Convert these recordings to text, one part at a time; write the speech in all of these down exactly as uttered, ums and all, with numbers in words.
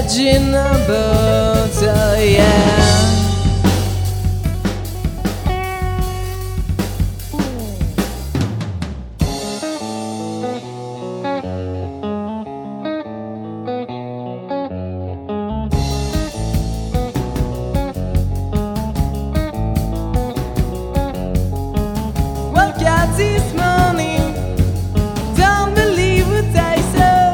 message in a bottle, yeah. Woke up this morning, don't believe what I saw.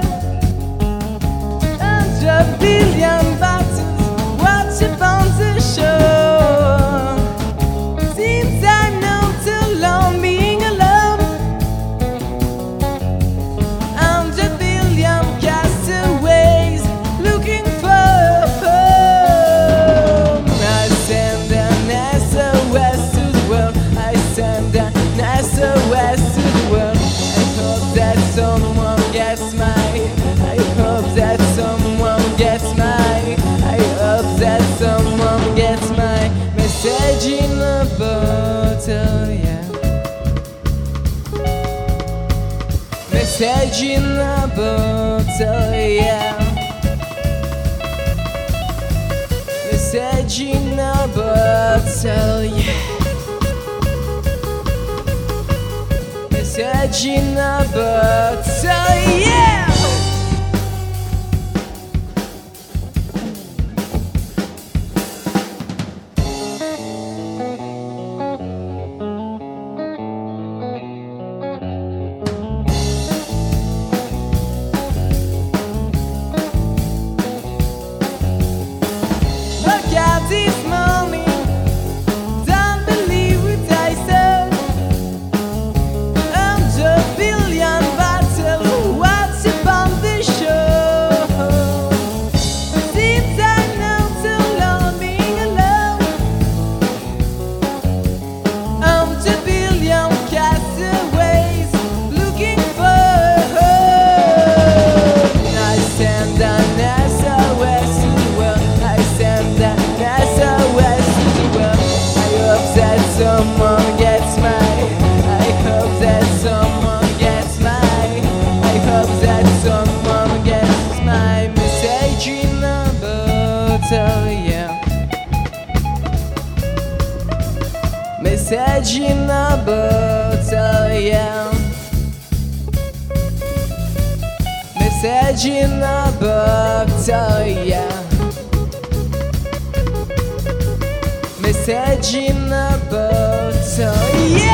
Hundred billion bottles, watch upon the shore. Seems I know too long being alone. Hundred billion castaways looking for home. I send an S O S to the world. I send an S O S to the world. I hope that someone gets my. I hope that someone gets my. I hope that someone gets my message in a bottle, yeah. Message in a bottle, yeah. Message in a bottle, yeah. Message in a bottle, yeah. Woke up this morning, don't believe what I saw. Hundred billion bottles, what's upon the shore. Seems I know too long being alone. Hundred billion castaways looking for home. I send an S O S to the world. I send an S O S to the world. I hope that someone gets my. I hope that someone gets my. I hope that someone gets my message in a bottle, yeah. Message in a bottle, yeah. Message in a bottle, yeah. Message in a bottle, yeah.